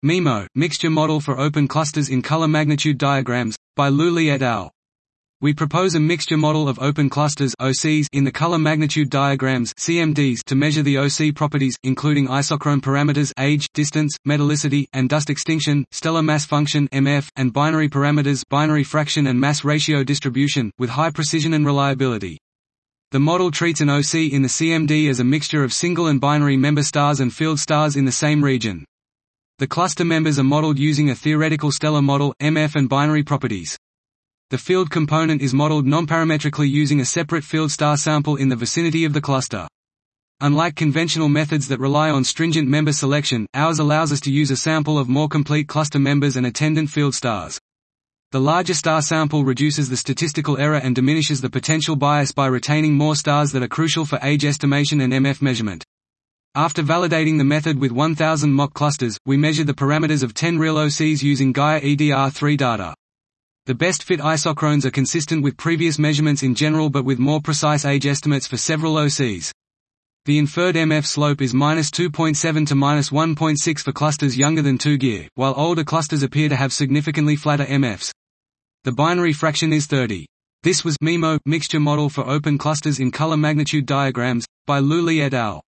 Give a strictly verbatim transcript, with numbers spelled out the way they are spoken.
MIMO, Mixture Model for Open Clusters in Color Magnitude Diagrams, by Liu Li et al. We propose a mixture model of open clusters (O Cs) in the color magnitude diagrams (C M Ds) to measure the O C properties, including isochrone parameters age, distance, metallicity, and dust extinction, stellar mass function (M F), and binary parameters binary fraction and mass ratio distribution, with high precision and reliability. The model treats an O C in the C M D as a mixture of single and binary member stars and field stars in the same region. The cluster members are modeled using a theoretical stellar model, M F, and binary properties. The field component is modeled nonparametrically using a separate field star sample in the vicinity of the cluster. Unlike conventional methods that rely on stringent member selection, ours allows us to use a sample of more complete cluster members and attendant field stars. The larger star sample reduces the statistical error and diminishes the potential bias by retaining more stars that are crucial for age estimation and M F measurement. After validating the method with one thousand mock clusters, we measured the parameters of ten real O Cs using Gaia E D R three data. The best fit isochrones are consistent with previous measurements in general but with more precise age estimates for several O Cs. The inferred M F slope is minus two point seven to minus one point six for clusters younger than two G, while older clusters appear to have significantly flatter M Fs. The binary fraction is thirty. This was MIMO, Mixture Model for Open Clusters in Color Magnitude Diagrams, by Liu Li et al.